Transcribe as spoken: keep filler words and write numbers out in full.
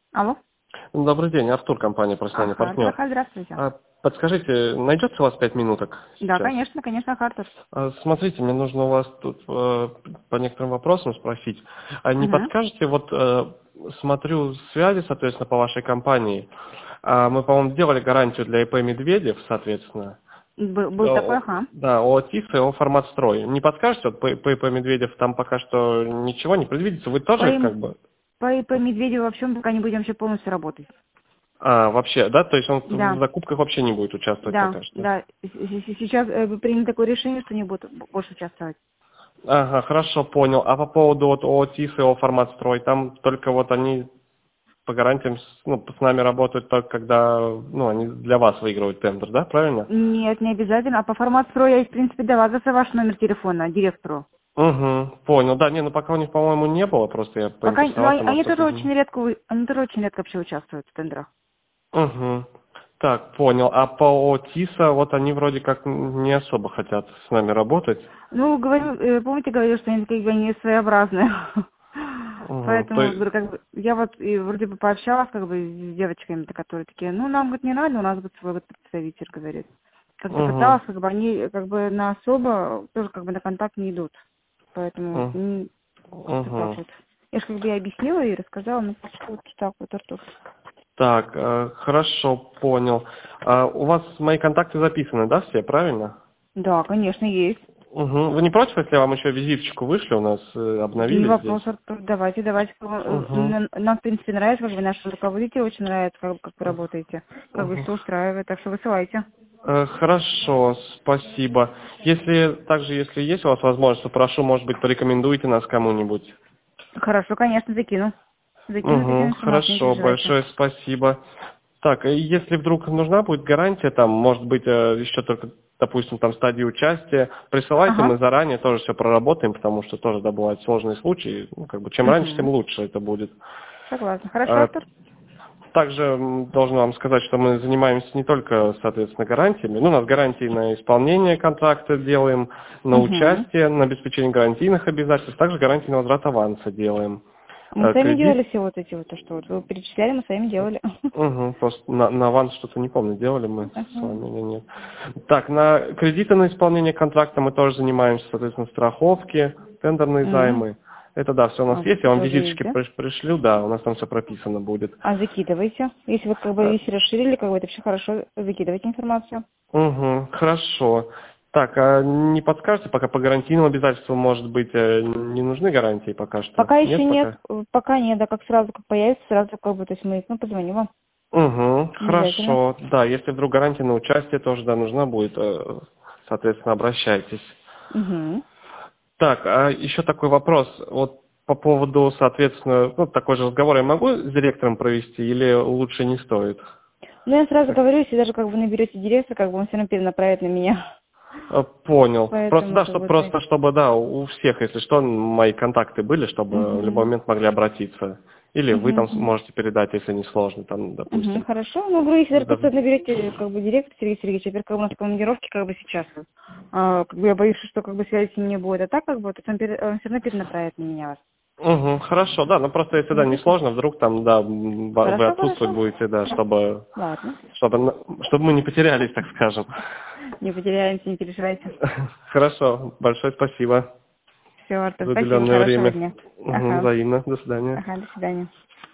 Алло. Добрый день, Артур, компания «Профессиональный Ага, партнер». Артур, здравствуйте. А, Подскажите, найдется у вас пять минуток Да, сейчас? конечно, конечно, Артур. А, Смотрите, мне нужно у вас тут э, по некоторым вопросам спросить. А не Угу. подскажете, вот э, смотрю связи, соответственно, по вашей компании. А мы, по-моему, делали гарантию для ИП «Медведев», соответственно. Был, был такой, О, ага. Да, о ТИС и о формат строй. Не подскажете, вот по, по ИП «Медведев» там пока что ничего не предвидится? Вы По, тоже им- как бы... по, по Медведеву вообще мы пока не будем вообще полностью работать. А, вообще, да? То есть он в Да, закупках вообще не будет участвовать да, пока что? да. С- с- Сейчас э, принято такое решение, что не будут больше участвовать. Ага, хорошо, понял. А по поводу вот о ТИС и о формат строй, там только вот они по гарантиям с, ну, с нами работают только когда, ну, они для вас выигрывают тендер, да, правильно? Нет, не обязательно. А по формату строя я, в принципе, дала за ваш номер телефона директору. Угу, понял. Да, не, ну пока у них, по-моему, не было, просто я Пока, ну, они, поинтересовался, может, они тоже что-то очень изменилось. редко, вы- они тоже очень редко вообще участвуют в тендерах. Угу. Так, понял. А по о ТИСа, вот они вроде как не особо хотят с нами работать. Ну, говорю, э, помните, говорил, что они как бы они своеобразные. Угу. То Поэтому, есть, говорю, как бы, я вот и вроде бы пообщалась как бы с девочками, которые такие, ну, нам, говорит, не надо, у нас будет свой вот представитель, говорит. Как-то угу, пыталась, как бы они как бы на особо тоже как бы на контакт не идут. Поэтому м, как-то так угу. вот. Я же как бы и объяснила и рассказала, ну, вот так вот, Артур. Так, э, хорошо, понял. А у вас мои контакты записаны, да, все, правильно? Да, конечно, есть. Угу. Вы не против, если я вам еще визиточку вышлю, у нас э, Не обновились здесь? вопрос, Артур, давайте, давайте. Э, Угу. Нам, нам, в принципе, нравится, как бы наш руководитель очень нравится, как, как вы работаете. Как бы Угу. все устраивает, так что высылайте. Э, хорошо, спасибо. Если также, если есть у вас возможность, то прошу, может быть, порекомендуйте нас кому-нибудь. Хорошо, конечно, закину. Закину, закину Угу. информацию, не Хорошо, переживайте. большое спасибо. Так, и если вдруг нужна будет гарантия, там, может быть, э, еще только, допустим, там стадии участия, присылайте, Ага. мы заранее тоже все проработаем, потому что тоже, да, бывают сложные случаи. Ну, как бы, чем раньше, тем Угу. лучше это будет. Согласна. Хорошо, А, Артур? Также м, должен вам сказать, что мы занимаемся не только, соответственно, гарантиями. Ну, у нас гарантии на исполнение контракта делаем, на Угу. участие, на обеспечение гарантийных обязательств, также гарантии на возврат аванса делаем. Мы Э, сами Кредит, делали все вот эти вот, то, что вот вы перечисляли, мы сами делали. угу, просто на, на аванс что-то не помню, делали мы с Ага. вами или нет. Так, на кредиты на исполнение контракта мы тоже занимаемся, соответственно, страховки, тендерные М. займы. Это да, все у нас А, есть, я вам тоже есть, визиточки да? приш- пришлю, да, у нас там все прописано будет. А закидывайте. Если вы как бы Э, если расширили, как бы это все хорошо, закидывайте информацию. Угу, хорошо. Так, а не подскажете, пока по гарантийным обязательствам, может быть, э, не нужны гарантии пока что? Пока еще Нет нет, пока? э, пока нет, да, как сразу, как появится, сразу как бы, то есть мы, ну, позвоним вам, Угу, обязательно. хорошо. Да, если вдруг гарантия на участие тоже, да, нужна будет, э, соответственно, обращайтесь. Угу. Так, а еще такой вопрос. Вот по поводу, соответственно, ну, такой же разговор я могу с директором провести или лучше не стоит? Ну, я сразу говорю, если даже как бы наберете директора, как бы он все равно перенаправит на меня. Э, Понял. Просто Поэтому, да, как чтобы бы, то есть, просто чтобы да, у всех, если что, мои контакты были, чтобы в любой угу. момент могли обратиться. Или вы там Угу. можете передать, если не сложно, там, Угу. допустим. Хорошо. Ну, говорю, если даже Да. просто наберете, как бы, директор Сергей Сергеевич, теперь как бы у нас командировки, как бы, сейчас. А, как бы я боюсь, что, как бы, связи не будет. А так, как бы, то он, пере- он все равно перенаправит на меня вас. Угу, хорошо, да, ну просто если да, не Хорошо? сложно, вдруг там, да, м, вы вы Хорошо, отсутствовать хорошо. будете, да, чтобы, Ладно. чтобы, на- чтобы мы не потерялись, так скажем. Не потеряемся, не переживайте. Хорошо, большое спасибо Все, Артур, за спасибо, уделенное хорошего время. дня. Угу, Ага, взаимно, до свидания. ага, до свидания.